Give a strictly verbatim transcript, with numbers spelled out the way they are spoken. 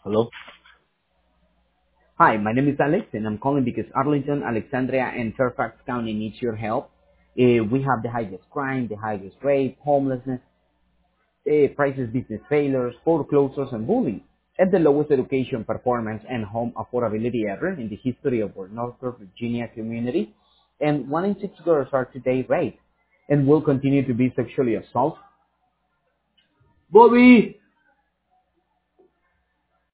Hello. Hi, my name is Alex, and I'm calling because Arlington, Alexandria, and Fairfax County needs your help. Uh, we have the highest crime, the highest rape, homelessness, uh, prices, business failures, foreclosures, and bullying, and the lowest education performance and home affordability ever in the history of our Northern Virginia community. And one in six girls are today raped and will continue to be sexually assaulted. Bobby!